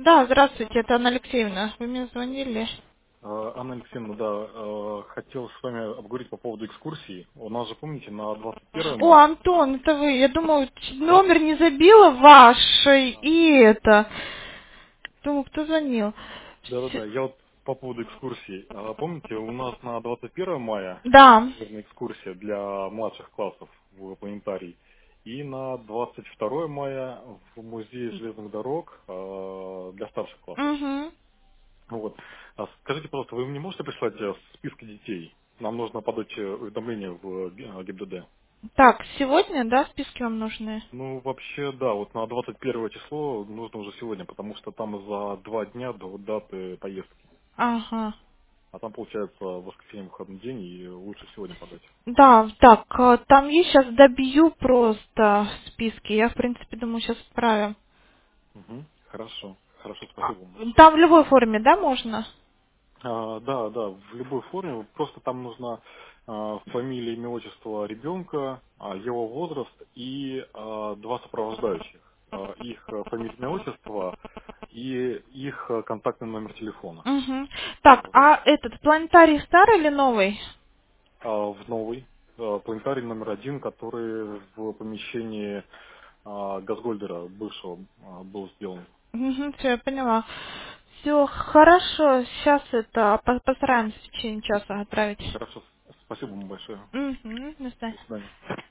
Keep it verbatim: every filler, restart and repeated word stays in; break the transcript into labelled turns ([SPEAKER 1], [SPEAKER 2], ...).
[SPEAKER 1] Да, здравствуйте, это Анна Алексеевна. Вы мне звонили?
[SPEAKER 2] Э, Анна Алексеевна, да, э, хотел с вами обговорить по поводу экскурсии. У нас же, помните, на двадцать первое
[SPEAKER 1] О,
[SPEAKER 2] мая.
[SPEAKER 1] Антон, это вы. Я думаю,
[SPEAKER 2] Да?
[SPEAKER 1] номер не забила ваш,
[SPEAKER 2] А,
[SPEAKER 1] и это. Думаю, кто звонил.
[SPEAKER 2] Да-да-да,
[SPEAKER 1] С-
[SPEAKER 2] я вот по поводу экскурсии. А, Помните, у нас на двадцать первое мая
[SPEAKER 1] Да.
[SPEAKER 2] всемирная экскурсия для младших классов в планетарий. И на двадцать второе мая в музей железных дорог э, для старших классов.
[SPEAKER 1] Угу.
[SPEAKER 2] Вот. А скажите, пожалуйста, вы мне можете прислать э, списки детей? Нам нужно подать э, уведомление в э, ГИБДД.
[SPEAKER 1] Так, сегодня, да, списки вам нужны?
[SPEAKER 2] Ну, вообще, да, вот на двадцать первое число нужно уже сегодня, потому что там за два дня до даты поездки.
[SPEAKER 1] Ага.
[SPEAKER 2] А там, получается, воскресенье выходной день, и лучше сегодня подать.
[SPEAKER 1] Да, так, э, там есть сейчас добью просто списки. Я, в принципе, думаю, сейчас отправим.
[SPEAKER 2] Угу. Хорошо, хорошо,
[SPEAKER 1] А,
[SPEAKER 2] спасибо вам большое.
[SPEAKER 1] Там в любой форме, да, можно?
[SPEAKER 2] А, да, да, в любой форме, просто там нужно а, фамилия, имя, отчество ребенка, а, его возраст и а, два сопровождающих. А, их а, фамилия, имя, отчество и их а, контактный номер телефона.
[SPEAKER 1] Угу. Так,
[SPEAKER 2] Вот.
[SPEAKER 1] а этот планетарий старый или новый?
[SPEAKER 2] А, в новый а, планетарий номер один, который в помещении а, Газгольдера бывшего а, был сделан.
[SPEAKER 1] Угу, все, я поняла. Все, хорошо. Сейчас это по- постараемся в течение часа отправить.
[SPEAKER 2] Хорошо, спасибо вам большое.
[SPEAKER 1] Угу, до
[SPEAKER 2] До
[SPEAKER 1] свидания.
[SPEAKER 2] свидания.